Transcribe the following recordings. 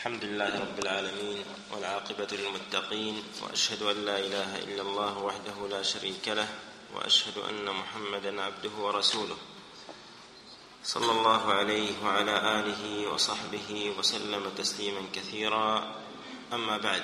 الحمد لله رب العالمين والعاقبة للمتقين، وأشهد أن لا إله إلا الله وحده لا شريك له، وأشهد أن محمدًا عبده ورسوله صلى الله عليه وعلى آله وصحبه وسلم تسليمًا كثيرا. أما بعد،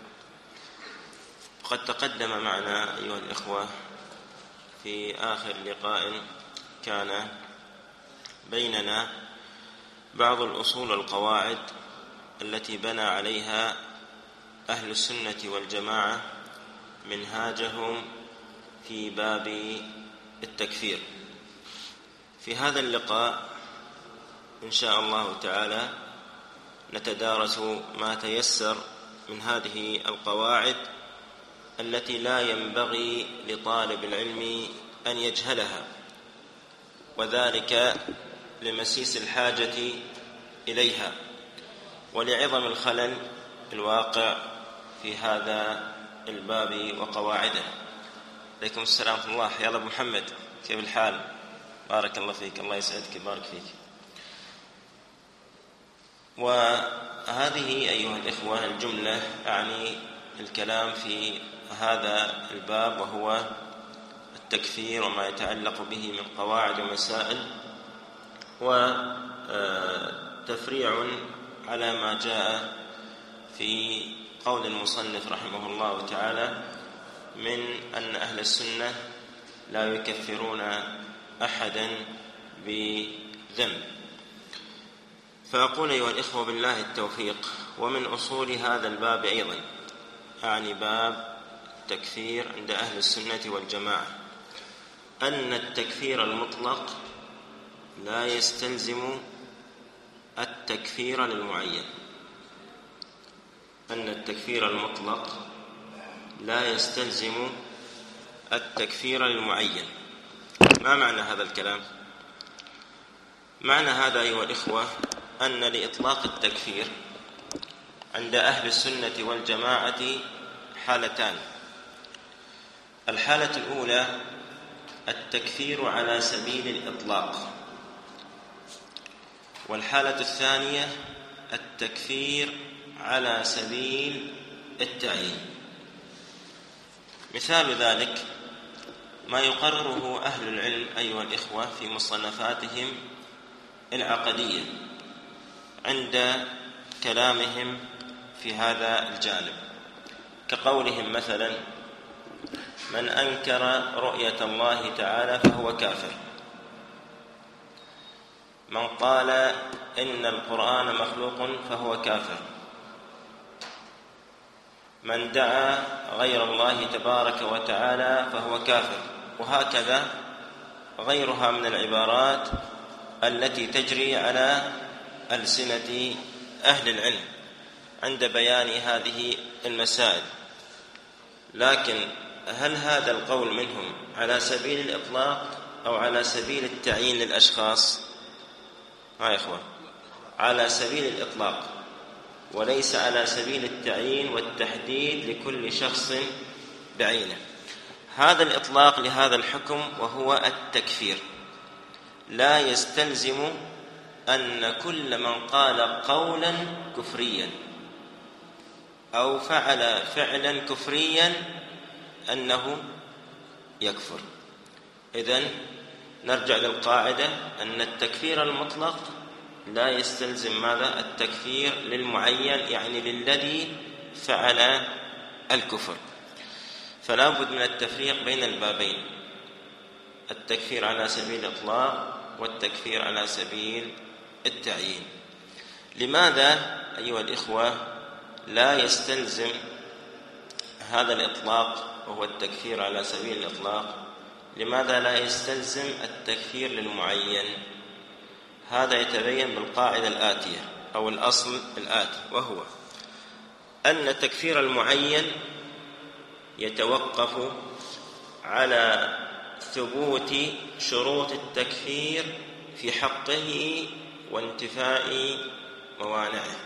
قد تقدم معنا أيها الإخوة في آخر لقاء كان بيننا بعض الأصول والقواعد التي بنى عليها أهل السنة والجماعة منهاجهم في باب التكفير. في هذا اللقاء إن شاء الله تعالى نتدارس ما تيسر من هذه القواعد التي لا ينبغي لطالب العلم أن يجهلها، وذلك لمسيس الحاجة إليها ولعظم الخلل الواقع في هذا الباب وقواعده. عليكم السلام ورحمة الله. يا أبو محمد، كيف الحال؟ بارك الله فيك، الله يسعدك، بارك فيك. وهذه أيها الإخوة الجملة أعني الكلام في هذا الباب، وهو التكفير وما يتعلق به من قواعد ومسائل، وتفريع على ما جاء في قول المصنف رحمه الله تعالى من أن أهل السنة لا يكفرون أحدا بذنب. فأقول أيها الإخوة بالله التوفيق، ومن أصول هذا الباب أيضا يعني باب التكفير عند أهل السنة والجماعة أن التكفير المطلق لا يستلزم التكفير للمعين. أن التكفير المطلق لا يستلزم التكفير للمعين. ما معنى هذا الكلام؟ معنى هذا أيها الإخوة أن لإطلاق التكفير عند أهل السنة والجماعة حالتان. الحالة الأولى التكفير على سبيل الإطلاق، والحالة الثانية التكفير على سبيل التعيين. مثال ذلك ما يقرره أهل العلم أيها الإخوة في مصنفاتهم العقدية عند كلامهم في هذا الجانب، كقولهم مثلا: من أنكر رؤية الله تعالى فهو كافر، من قال إن القرآن مخلوق فهو كافر، من دعا غير الله تبارك وتعالى فهو كافر، وهكذا غيرها من العبارات التي تجري على ألسنة أهل العلم عند بيان هذه المسائل. لكن هل هذا القول منهم على سبيل الإطلاق أو على سبيل التعيين للأشخاص؟ يا إخوة، على سبيل الإطلاق، وليس على سبيل التعيين والتحديد لكل شخص بعينه. هذا الإطلاق لهذا الحكم وهو التكفير لا يستلزم أن كل من قال قولا كفريا أو فعل فعلا كفريا أنه يكفر. إذن نرجع للقاعدة أن التكفير المطلق لا يستلزم ماذا؟ التكفير للمعين، يعني للذي فعل الكفر. فلا بد من التفريق بين البابين، التكفير على سبيل الإطلاق والتكفير على سبيل التعيين. لماذا أيها الإخوة لا يستلزم هذا الإطلاق وهو التكفير على سبيل الإطلاق؟ لماذا لا يستلزم التكفير للمعين؟ هذا يتبين بالقاعدة الآتية أو الأصل الآتي، وهو أن تكفير المعين يتوقف على ثبوت شروط التكفير في حقه وانتفاء موانعه.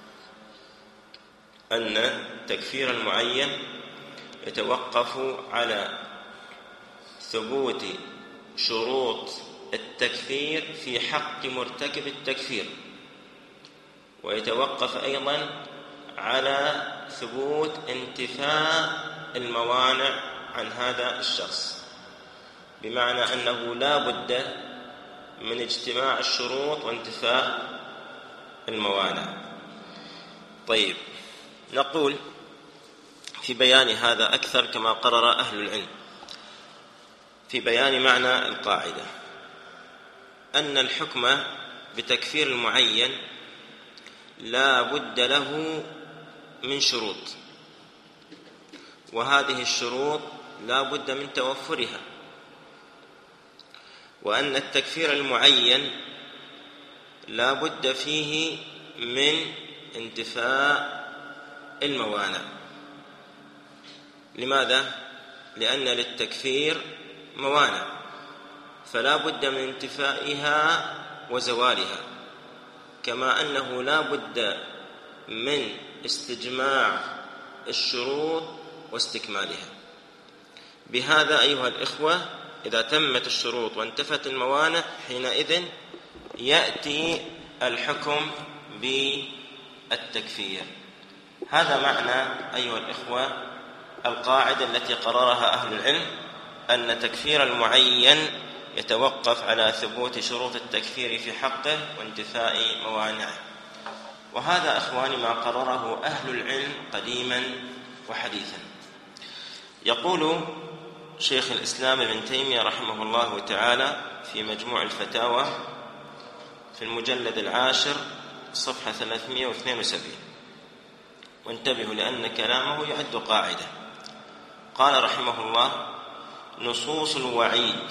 أن تكفير المعين يتوقف على ثبوت شروط التكفير في حق مرتكب التكفير، ويتوقف أيضا على ثبوت انتفاء الموانع عن هذا الشخص، بمعنى أنه لا بد من اجتماع الشروط وانتفاء الموانع. طيب، نقول في بيان هذا أكثر كما قرر أهل العلم في بيان معنى القاعدة أن الحكم بتكفير المعين لا بد له من شروط، وهذه الشروط لا بد من توفرها، وأن التكفير المعين لا بد فيه من انتفاء الموانع. لماذا؟ لأن للتكفير موانع، فلا بد من انتفائها وزوالها، كما أنه لا بد من استجماع الشروط واستكمالها. بهذا أيها الإخوة، إذا تمت الشروط وانتفت الموانع حينئذ يأتي الحكم بالتكفير. هذا معنى أيها الإخوة القاعدة التي قررها أهل العلم، أن تكفير المعين يتوقف على ثبوت شروط التكفير في حقه وانتفاء موانعه. وهذا أخواني ما قرره أهل العلم قديما وحديثا. يقول شيخ الإسلام ابن تيمية رحمه الله تعالى في مجموع الفتاوى في المجلد 10 صفحة 372، وانتبهوا لأن كلامه يعد قاعدة. قال رحمه الله: نصوص الوعيد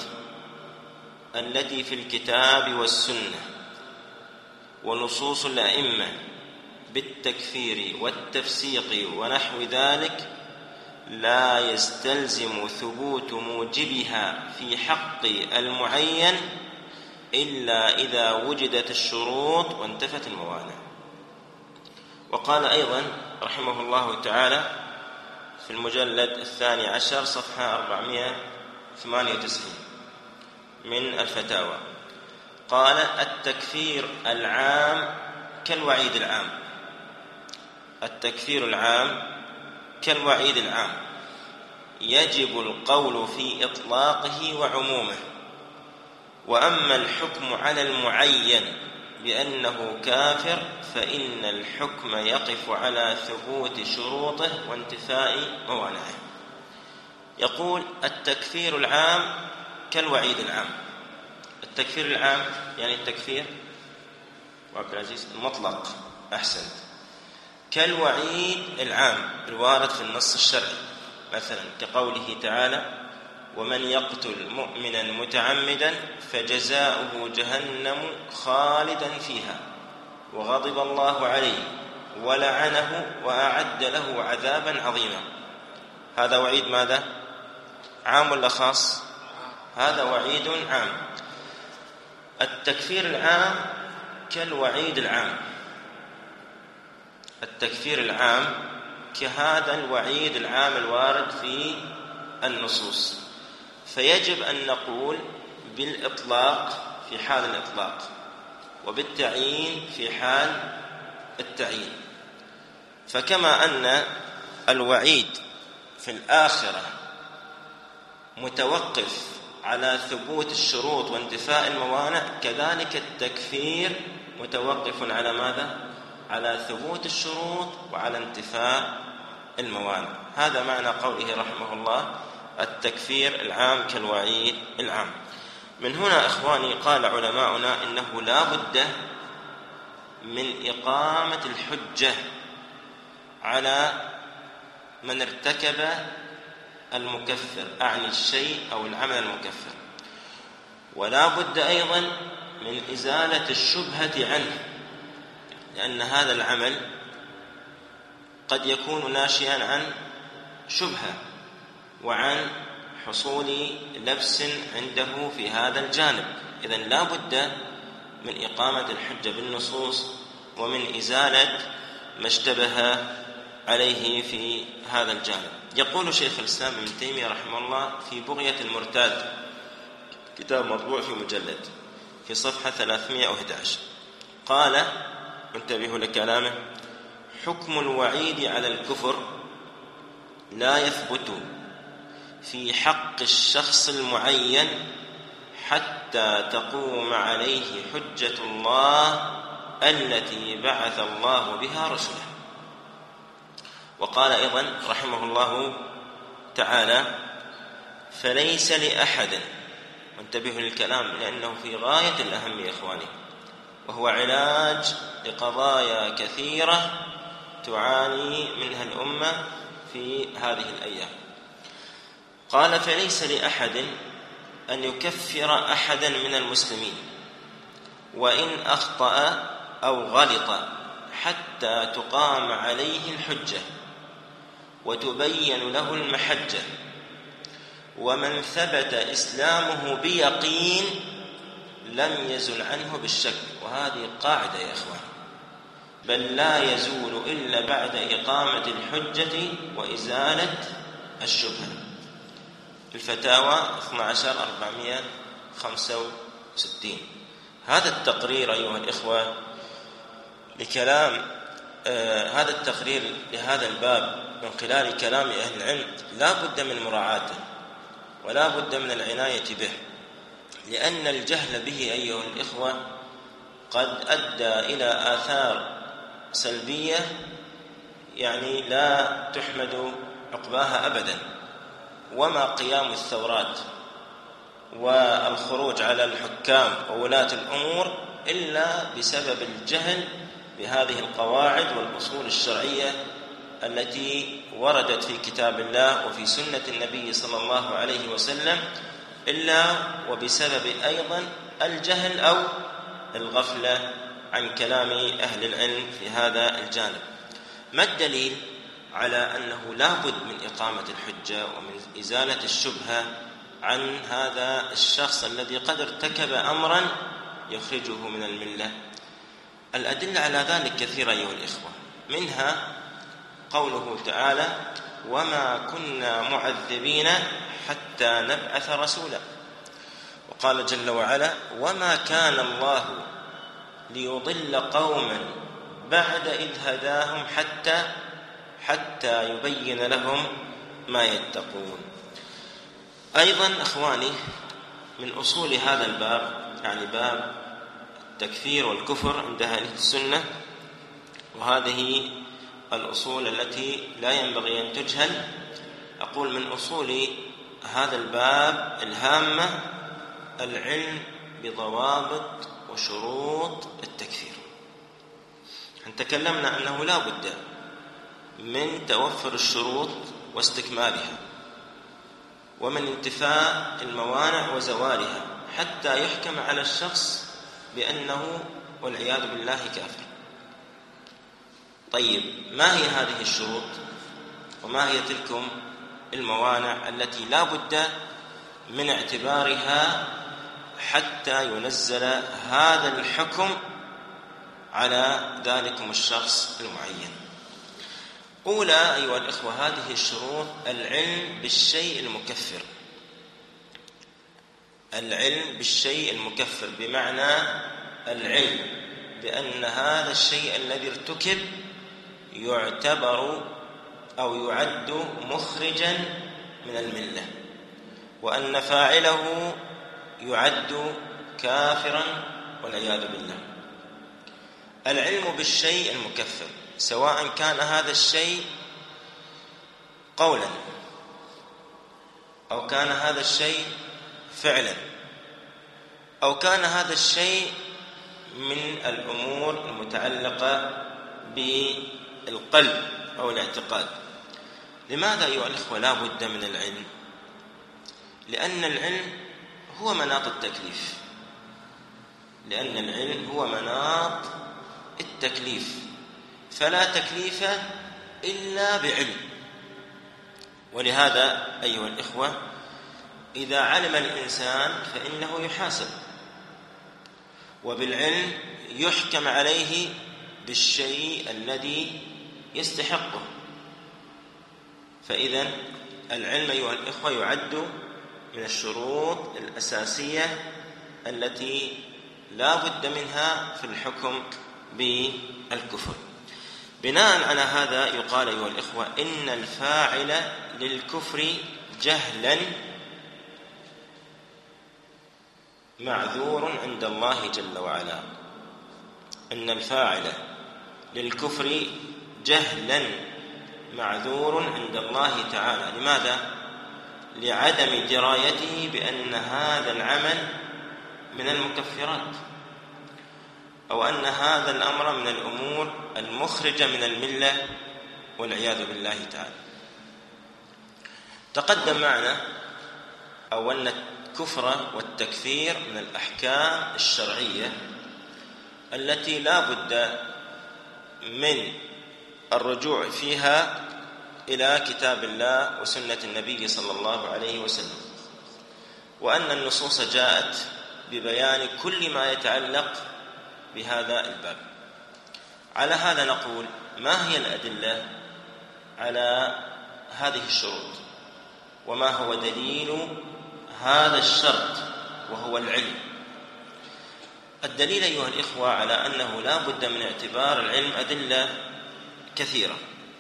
التي في الكتاب والسنة ونصوص الأئمة بالتكفير والتفسيق ونحو ذلك لا يستلزم ثبوت موجبها في حق المعين إلا إذا وجدت الشروط وانتفت الموانع. وقال أيضا رحمه الله تعالى في المجلد 12 صفحة 498 من الفتاوى، قال: التكفير العام كالوعيد العام. التكفير العام كالوعيد العام، يجب القول في إطلاقه وعمومه. وأما الحكم على المعين بأنه كافر فإن الحكم يقف على ثبوت شروطه وانتفاء موانعه. يقول: التكفير العام كالوعيد العام. التكفير العام يعني التكفير وعبد العزيز المطلق، أحسنت، كالوعيد العام الوارد في النص الشرعي، مثلا كقوله تعالى: ومن يقتل مؤمنا متعمدا فجزاؤه جهنم خالدا فيها وغضب الله عليه ولعنه وأعد له عذابا عظيما. هذا وعيد ماذا؟ عام ولا خاص؟ هذا وعيد عام. التكفير العام كالوعيد العام. التكفير العام كهذا الوعيد العام الوارد في النصوص، فيجب أن نقول بالإطلاق في حال الإطلاق، وبالتعيين في حال التعيين. فكما أن الوعيد في الآخرة متوقف على ثبوت الشروط وانتفاء الموانع، كذلك التكفير متوقف على ماذا؟ على ثبوت الشروط وعلى انتفاء الموانع. هذا معنى قوله رحمه الله: التكفير العام كالوعيد العام. من هنا إخواني قال علماؤنا إنه لا بد من إقامة الحجة على من ارتكب المكفر، أعني الشيء أو العمل المكفر، ولا بد أيضا من إزالة الشبهة عنه، لأن هذا العمل قد يكون ناشئا عن شبهة وعن حصول لبس عنده في هذا الجانب. إذن لا بد من إقامة الحجة بالنصوص ومن إزالة ما اشتبه عليه في هذا الجانب. يقول شيخ الإسلام ابن تيمية رحمه الله في بغية المرتاد، كتاب مطبوع في مجلد، في صفحة 311، قال: انتبهوا لكلامه: حكم الوعيد على الكفر لا يثبت في حق الشخص المعين حتى تقوم عليه حجة الله التي بعث الله بها رسله. وقال أيضا رحمه الله تعالى: فليس لأحد، وانتبهوا للكلام لأنه في غاية الأهم يا إخواني، وهو علاج لقضايا كثيرة تعاني منها الأمة في هذه الأيام. قال: فليس لأحد أن يكفر أحدا من المسلمين وإن أخطأ أو غلط حتى تقام عليه الحجة وتبين له المحجة، ومن ثبت إسلامه بيقين لم يزل عنه بالشك. وهذه قاعدة يا إخوان، بل لا يزول إلا بعد إقامة الحجة وإزالة الشبهة. الفتاوى 12465. هذا التقرير أيها الإخوة هذا التقرير لهذا الباب من خلال كلام أهل العلم لا بد من مراعاته ولا بد من العناية به، لأن الجهل به أيها الإخوة قد أدى إلى آثار سلبية يعني لا تحمد عقباها أبدا. وما قيام الثورات والخروج على الحكام وولاة الأمور إلا بسبب الجهل بهذه القواعد والأصول الشرعية التي وردت في كتاب الله وفي سنة النبي صلى الله عليه وسلم، إلا وبسبب أيضا الجهل أو الغفلة عن كلام أهل العلم في هذا الجانب. ما الدليل على أنه لا بد من إقامة الحجة ومن إزالة الشبهة عن هذا الشخص الذي قد ارتكب أمرا يخرجه من الملة؟ الأدلة على ذلك كثيرة أيها الإخوة، منها قوله تعالى: وما كنا معذبين حتى نبعث رسولا. وقال جل وعلا: وما كان الله ليضل قوما بعد إذ هداهم حتى يبين لهم ما يتقون. أيضا أخواني من أصول هذا الباب، يعني باب التكفير والكفر عند أهل السنة، وهذه الأصول التي لا ينبغي أن تجهل، أقول من أصول هذا الباب الهامة العلم بضوابط وشروط التكفير. تكلمنا أنه لا بد من توفر الشروط واستكمالها ومن انتفاء الموانع وزوالها حتى يحكم على الشخص بأنه والعياذ بالله كافر. طيب، ما هي هذه الشروط وما هي تلكم الموانع التي لا بد من اعتبارها حتى ينزل هذا الحكم على ذلكم الشخص المعين؟ أولى أيها الإخوة هذه الشروط العلم بالشيء المكفر. العلم بالشيء المكفر بمعنى العلم بأن هذا الشيء الذي ارتكب يعتبر أو يعد مخرجا من الملة، وأن فاعله يعد كافرا والعياذ بالله. العلم بالشيء المكفر سواء كان هذا الشيء قولا أو كان هذا الشيء فعلا أو كان هذا الشيء من الأمور المتعلقة بالقلب أو الاعتقاد. لماذا أيها الإخوة لا بد من العلم؟ لأن العلم هو مناط التكليف، لأن العلم هو مناط التكليف، فلا تكليف إلا بعلم. ولهذا أيها الإخوة إذا علم الإنسان فإنه يحاسب، وبالعلم يحكم عليه بالشيء الذي يستحقه. فإذا العلم أيها الإخوة يعد من الشروط الأساسية التي لا بد منها في الحكم بالكفر. بناء على هذا يقال أيها الإخوة إن الفاعل للكفر جهلا معذور عند الله جل وعلا. إن الفاعل للكفر جهلا معذور عند الله تعالى. لماذا؟ لعدم درايته بأن هذا العمل من المكفرات، أو أن هذا الأمر من الأمور المخرجة من الملة والعياذ بالله تعالى. تقدم معنا أو أن الكفر والتكفير من الأحكام الشرعية التي لا بد من الرجوع فيها إلى كتاب الله وسنة النبي صلى الله عليه وسلم، وأن النصوص جاءت ببيان كل ما يتعلق بهذا الباب. على هذا نقول: ما هي الأدلة على هذه الشروط؟ وما هو دليل هذا الشرط وهو العلم؟ الدليل أيها الإخوة على أنه لا بد من اعتبار العلم أدلة كثيرة،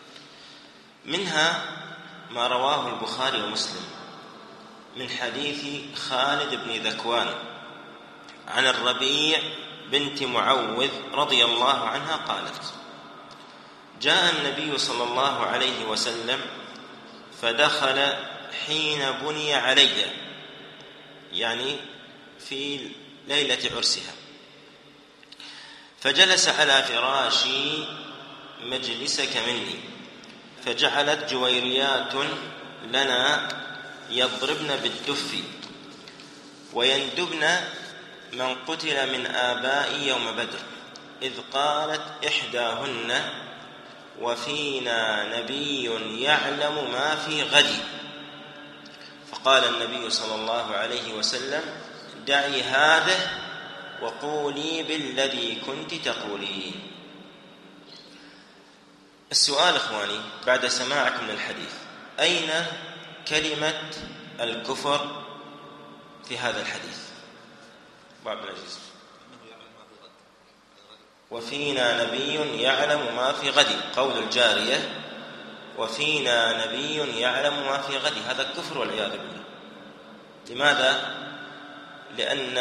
منها ما رواه البخاري ومسلم من حديث خالد بن ذكوان عن الربيع بنت معوذ رضي الله عنها قالت: جاء النبي صلى الله عليه وسلم فدخل حين بني علي، يعني في ليلة عرسها، فجلس على فراشي مجلسك مني، فجعلت جويريات لنا يضربن بالدف ويندبن من قتل من آبائي يوم بدر، إذ قالت إحداهن: وفينا نبي يعلم ما في غد. فقال النبي صلى الله عليه وسلم: دعي هذا وقولي بالذي كنت تقولين. السؤال إخواني بعد سماعكم من الحديث: أين كلمة الكفر في هذا الحديث؟ عبد العزيز: وفينا نبي يعلم ما في غد، قول الجارية وفينا نبي يعلم ما في غد، هذا الكفر والعياذ بالله. لماذا؟ لأن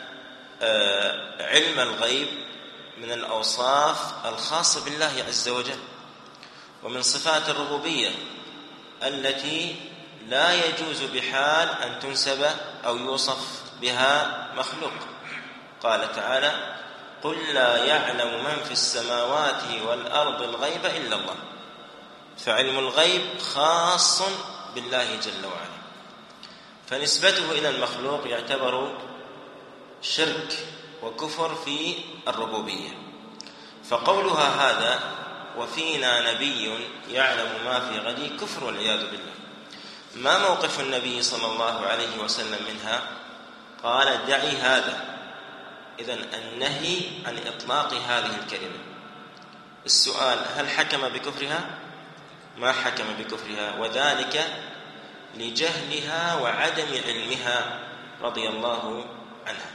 علم الغيب من الأوصاف الخاصة بالله عز وجل، ومن صفات الربوبية التي لا يجوز بحال أن تنسب أو يوصف بها مخلوق. قال تعالى: قل لا يعلم من في السماوات والأرض الغيب إلا الله. فعلم الغيب خاص بالله جل وعلا، فنسبته إلى المخلوق يعتبر شرك وكفر في الربوبية. فقولها هذا وفينا نبي يعلم ما في غد كفر والعياذ بالله. ما موقف النبي صلى الله عليه وسلم منها؟ قال: دعي هذا. إذن النهي عن إطلاق هذه الكلمة. السؤال: هل حكم بكفرها؟ ما حكم بكفرها، وذلك لجهلها وعدم علمها رضي الله عنها.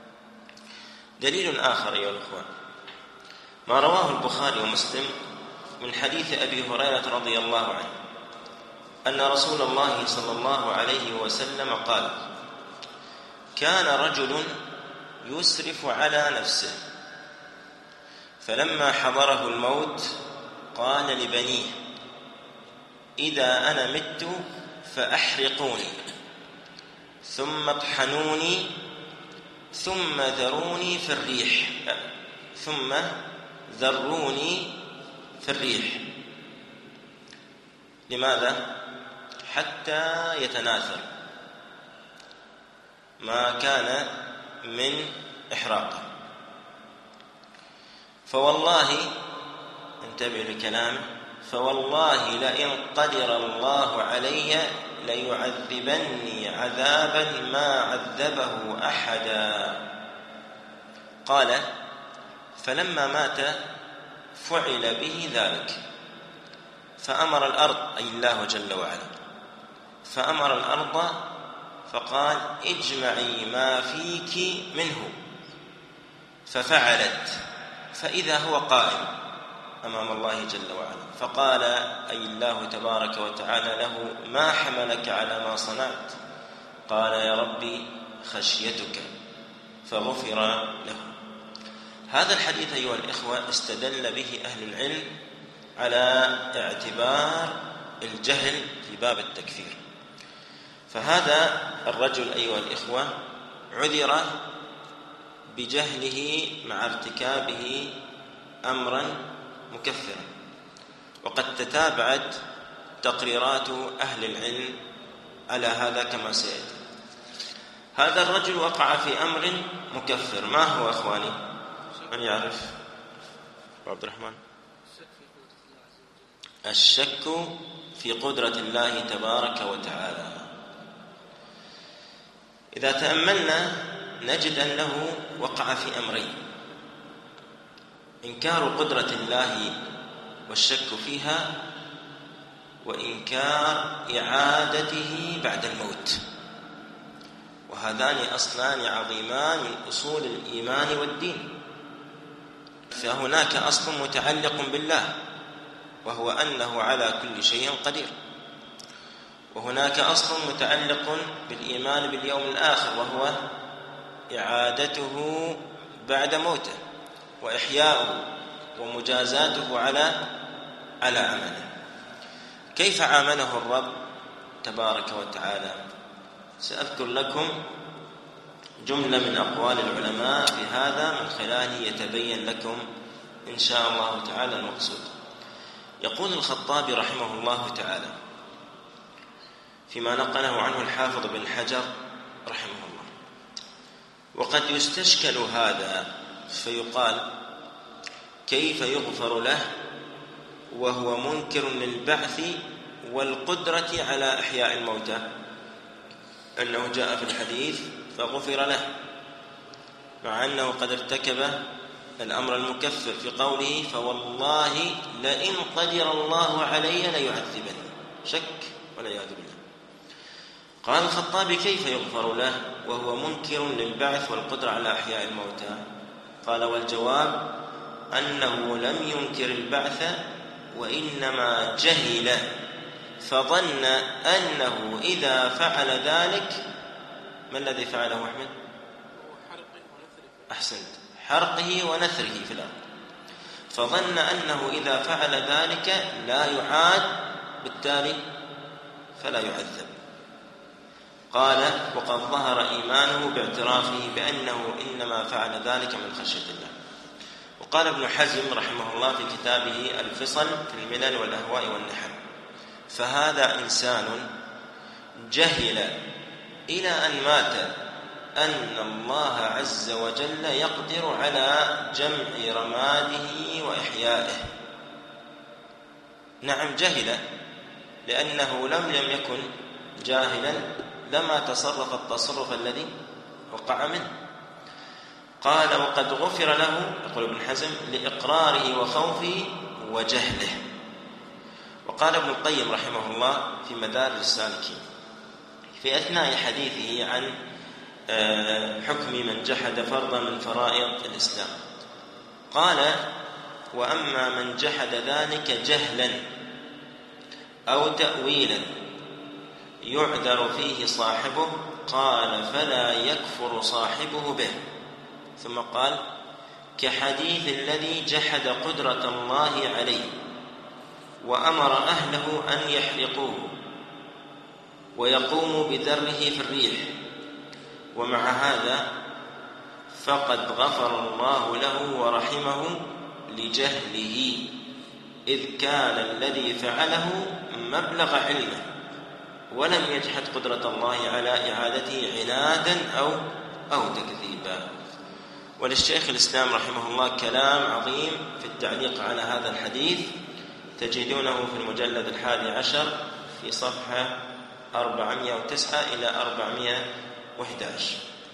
دليل آخر أيها الأخوة ما رواه البخاري ومسلم من حديث أبي هريرة رضي الله عنه أن رسول الله صلى الله عليه وسلم قال: كان رجل يسرف على نفسه، فلما حضره الموت قال لبنيه: إذا أنا مت فأحرقوني ثم اطحنوني ثم ذروني في الريح لماذا؟ حتى يتناثر ما كان من إحراقه. فوالله، انتبه لكلامه، فوالله لئن قدر الله علي ليعذبني عذابا ما عذبه أحدا. قال: فلما مات فعل به ذلك، فأمر الأرض، أي الله جل وعلا، فأمر الأرض فقال: اجمعي ما فيك منه، ففعلت فإذا هو قائم أمام الله جل وعلا فقال أي الله تبارك وتعالى له: ما حملك على ما صنعت؟ قال: يا ربي خشيتك، فغفر له. هذا الحديث أيها الإخوة استدل به أهل العلم على اعتبار الجهل في باب التكفير. فهذا الرجل أيها الإخوة عذر بجهله مع ارتكابه أمرا مكفرا، وقد تتابعت تقريرات أهل العلم على هذا كما سيأتي. هذا الرجل وقع في أمر مكفر، ما هو أخواني؟ من يعرف؟ عبد الرحمن. الشك في قدرة الله تبارك وتعالى. إذا تأملنا نجد أنه وقع في أمرين: إنكار قدرة الله والشك فيها، وإنكار إعادته بعد الموت، وهذان أصلان عظيمان من أصول الإيمان والدين. فهناك أصل متعلق بالله وهو أنه على كل شيء قدير، وهناك أصل متعلق بالإيمان باليوم الآخر وهو إعادته بعد موته وإحياؤه ومجازاته على عمله. كيف عامله الرب تبارك وتعالى؟ سأذكر لكم جملة من أقوال العلماء في هذا من خلاله يتبين لكم إن شاء الله تعالى المقصود. يقول الخطابي رحمه الله تعالى فيما نقله عنه الحافظ بن حجر رحمه الله: وقد يستشكل هذا فيقال: كيف يغفر له وهو منكر للبعث والقدرة على إحياء الموتى؟ أنه جاء في الحديث فغفر له، مع أنه قد ارتكب الأمر المكفر في قوله: فوالله لئن قدر الله علي ليعذبني. شك والعياذ بالله. قال الخطابي: كيف يغفر له وهو منكر للبعث والقدرة على إحياء الموتى؟ قال: والجواب أنه لم ينكر البعث، وإنما جهل فظن أنه إذا فعل ذلك. ما الذي فعله أحمد؟ أحسنت، حرقه ونثره في الأرض. فظن أنه إذا فعل ذلك لا يعاد، بالتالي فلا يعذب. قال: وقد ظهر إيمانه باعترافه بأنه إنما فعل ذلك من خشية الله. وقال ابن حزم رحمه الله في كتابه الفصل في الملل والأهواء والنحل: فهذا إنسان جهل إلى أن مات أن الله عز وجل يقدر على جمع رماده وإحيائه. نعم جهل، لأنه لم يكن جاهلا لما تصرف التصرف الذي وقع منه. قال: وقد غفر له، يقول ابن حزم، لإقراره وخوفه وجهله. وقال ابن القيم رحمه الله في مدارج السالكين في أثناء حديثه عن حكم من جحد فرضا من فرائض الإسلام، قال: وأما من جحد ذلك جهلا أو تأويلا يعذر فيه صاحبه، قال: فلا يكفر صاحبه به. ثم قال: كحديث الذي جحد قدرة الله عليه وأمر أهله أن يحرقوه ويقوموا بذره في الريح، ومع هذا فقد غفر الله له ورحمه لجهله، إذ كان الذي فعله مبلغ علمه ولم يجحد قدرة الله على إعادته عنادا أو تكذيبا. وللشيخ الإسلام رحمه الله كلام عظيم في التعليق على هذا الحديث، تجدونه في المجلد 11 في صفحة 409 إلى 411.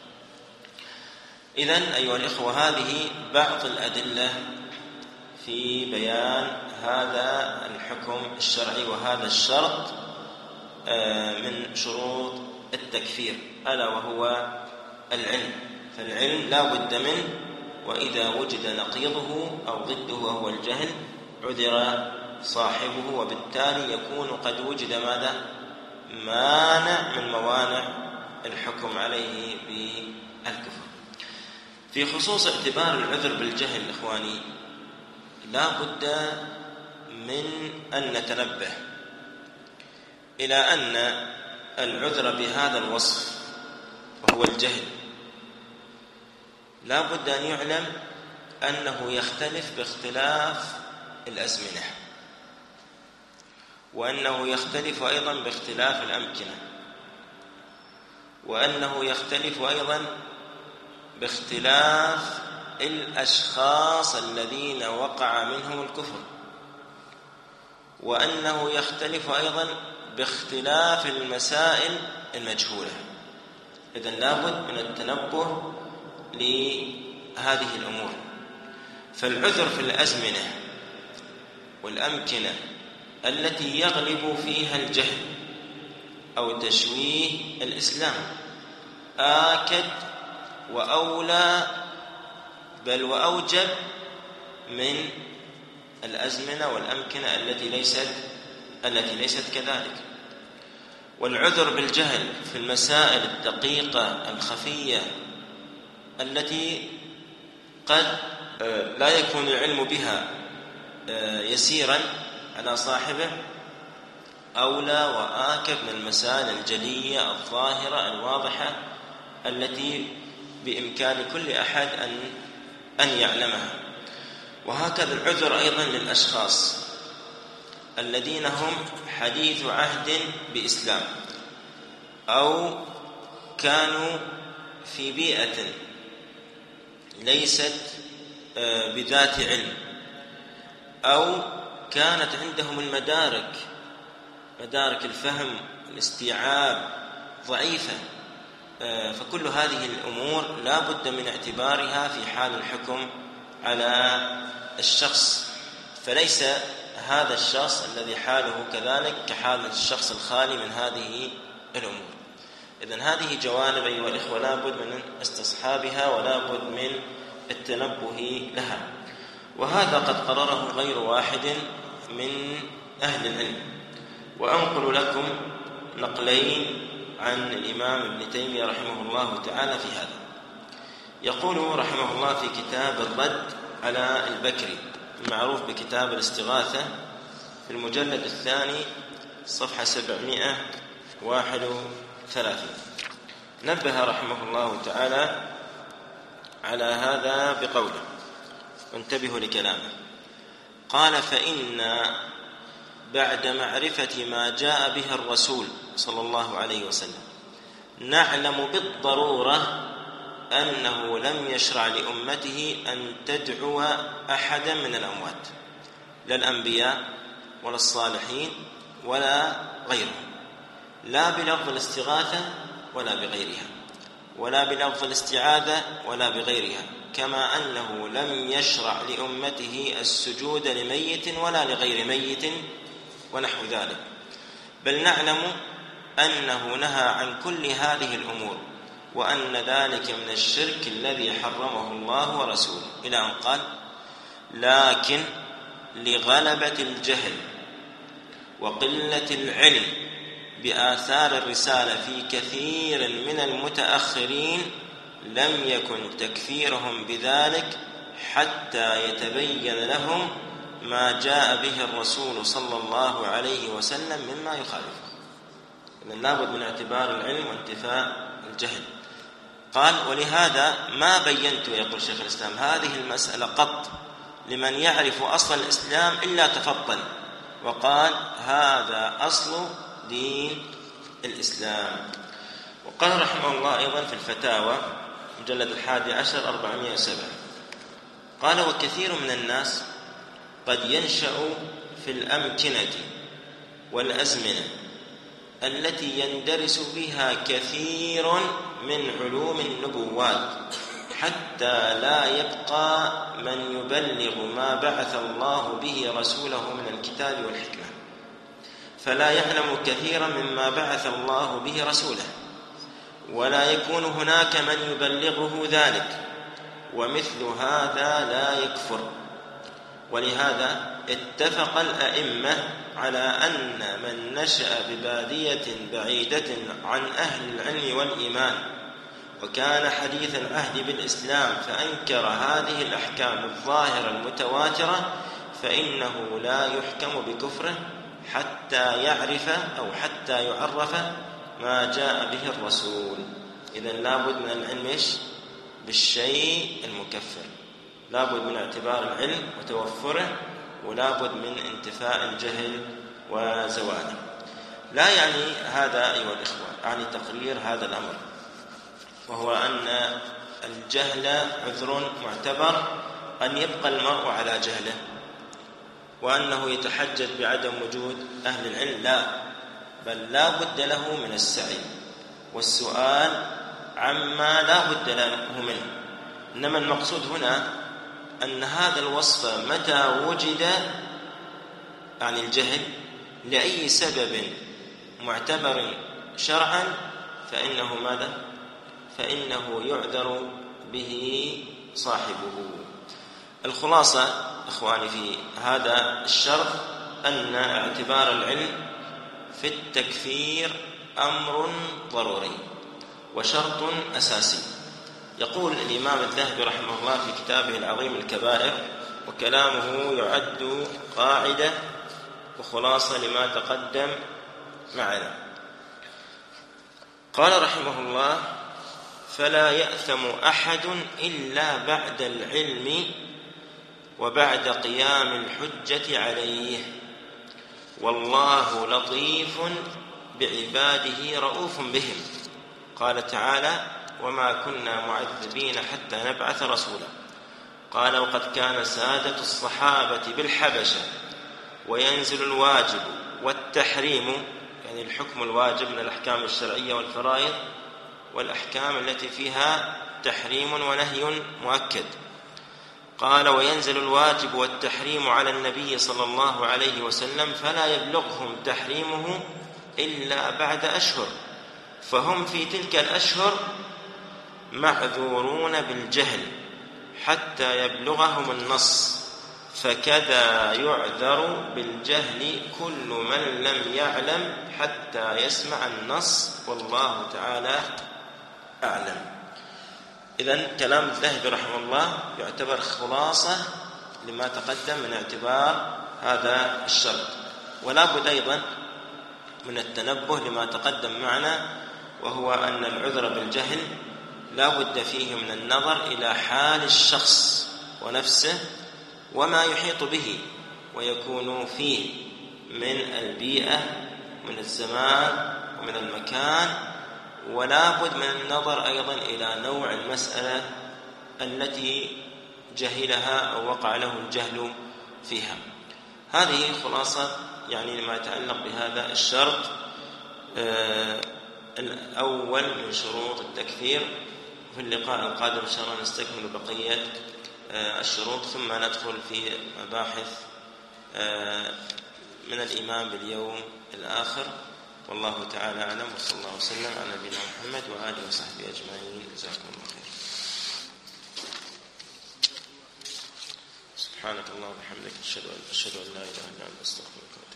إذن أيها الإخوة، هذه بعض الأدلة في بيان هذا الحكم الشرعي وهذا الشرط من شروط التكفير، ألا وهو العلم. فالعلم لا بد منه وإذا وجد نقيضه أو ضده وهو الجهل عذر صاحبه، وبالتالي يكون قد وجد ماذا؟ مانع من موانع الحكم عليه بالكفر. في خصوص اعتبار العذر بالجهل إخواني، لا بد من أن نتنبه إلى أن العذر بهذا الوصف وهو الجهل لا بد أن يعلم أنه يختلف باختلاف الأزمنة، وأنه يختلف أيضا باختلاف الأمكنة، وأنه يختلف أيضا باختلاف الأشخاص الذين وقع منهم الكفر، وأنه يختلف أيضا باختلاف المسائل المجهولة. إذن لابد من التنبه لهذه الأمور. فالعذر في الأزمنة والأمكنة التي يغلب فيها الجهل أو تشويه الإسلام آكد وأولى بل وأوجب من الأزمنة والأمكنة التي ليست كذلك. والعذر بالجهل في المسائل الدقيقة الخفية التي قد لا يكون العلم بها يسيرا على صاحبه أولى وآكد من المسائل الجلية الظاهرة الواضحة التي بإمكان كل أحد أن يعلمها. وهكذا العذر أيضا للأشخاص الذين هم حديث عهد بإسلام أو كانوا في بيئة ليست بذات علم، أو كانت عندهم مدارك الفهم الاستيعاب ضعيفة. فكل هذه الأمور لا بد من اعتبارها في حال الحكم على الشخص، فليس هذا الشخص الذي حاله كذلك كحال الشخص الخالي من هذه الأمور. إذن هذه جوانب أيها الإخوة لا بد من استصحابها ولا بد من التنبه لها، وهذا قد قرره غير واحد من أهل العلم. وأنقل لكم نقلين عن الإمام ابن تيمية رحمه الله تعالى في هذا. يقول رحمه الله في كتاب الرد على البكري المعروف بكتاب الاستغاثة في المجلد الثاني صفحة 731، نبه رحمه الله تعالى على هذا بقوله، وانتبهوا لكلامه، قال: فإن بعد معرفة ما جاء به الرسول صلى الله عليه وسلم نعلم بالضرورة أنه لم يشرع لأمته أن تدعو أحدا من الأموات، لا الأنبياء ولا الصالحين ولا غيرهم، لا بلفظ الاستغاثة ولا بغيرها، ولا بلفظ الاستعاذة ولا بغيرها، كما أنه لم يشرع لأمته السجود لميت ولا لغير ميت ونحو ذلك، بل نعلم أنه نهى عن كل هذه الأمور، وأن ذلك من الشرك الذي حرمه الله ورسوله، إلى أن قال: لكن لغلبة الجهل وقلة العلم بآثار الرسالة في كثير من المتأخرين لم يكن تكفيرهم بذلك حتى يتبين لهم ما جاء به الرسول صلى الله عليه وسلم مما يخالفه. إذن لابد من اعتبار العلم وانتفاء الجهل. قال: ولهذا ما بينت، يقول شيخ الإسلام، هذه المسألة قط لمن يعرف أصل الإسلام إلا تفضل، وقال: هذا أصل دين الإسلام. وقال رحمه الله أيضا في الفتاوى مجلد 11 407، قال: وكثير من الناس قد ينشأ في الأمكنة والأزمنة التي يندرس بها كثير من علوم النبوات حتى لا يبقى من يبلغ ما بعث الله به رسوله من الكتاب والحكمة، فلا يعلم كثيرا مما بعث الله به رسوله، ولا يكون هناك من يبلغه ذلك، ومثل هذا لا يكفر. ولهذا اتفق الأئمة على أن من نشأ ببادية بعيدة عن أهل العلم والإيمان وكان حديث العهد بالإسلام فأنكر هذه الأحكام الظاهرة المتواترة فإنه لا يحكم بكفره حتى يعرف أو حتى يعرف ما جاء به الرسول. إذن لابد من العلم بالشيء المكفر، لابد من اعتبار العلم وتوفره، ولابد من انتفاء الجهل وزواله. لا يعني هذا أيها الإخوة يعني تقرير هذا الأمر، وهو أن الجهل عذر معتبر أن يبقى المرء على جهله وأنه يتحجج بعدم وجود أهل العلم، لا، بل لا بد له من السعي والسؤال عما لا بد له منه. إنما المقصود هنا أن هذا الوصف متى وجد عن الجهل لأي سبب معتبر شرعا فإنه ماذا؟ فإنه يعذر به صاحبه. الخلاصة إخواني في هذا الشرط أن اعتبار العلم في التكفير أمر ضروري وشرط أساسي. يقول الإمام الذهبي رحمه الله في كتابه العظيم الكبائر، وكلامه يعد قاعدة وخلاصة لما تقدم معنا. قال رحمه الله: فلا يأثم أحد إلا بعد العلم وبعد قيام الحجة عليه، والله لطيف بعباده رؤوف بهم. قال تعالى: وما كنا معذبين حتى نبعث رسولا. قال: وقد كان سادة الصحابة بالحبشة وينزل الواجب والتحريم، يعني الحكم الواجب من الأحكام الشرعية والفرائض والأحكام التي فيها تحريم ونهي مؤكد. قال: وينزل الواجب والتحريم على النبي صلى الله عليه وسلم فلا يبلغهم تحريمه إلا بعد أشهر، فهم في تلك الأشهر معذورون بالجهل حتى يبلغهم النص، فكذا يعذر بالجهل كل من لم يعلم حتى يسمع النص، والله تعالى أعلم. إذن كلام الذهبي رحمه الله يعتبر خلاصة لما تقدم من اعتبار هذا الشرط. ولا بد أيضا من التنبه لما تقدم معنا، وهو أن العذر بالجهل لا بد فيه من النظر إلى حال الشخص ونفسه وما يحيط به ويكون فيه من البيئة من الزمان ومن المكان، ولا بد من النظر أيضا إلى نوع المسألة التي جهلها أو وقع له الجهل فيها. هذه خلاصة يعني ما يتعلق بهذا الشرط الأول من شروط التكفير. في اللقاء القادم إن شاء الله نستكمل بقية الشروط، ثم ندخل في مباحث من الإيمان باليوم الآخر. والله تعالى أعلم، وصلى الله وسلم على نبينا محمد وآله وصحبه أجمعين. جزاكم الله خير. سبحانك اللهم وبحمدك أشهد أن لا إله إلا أنت أستغفرك.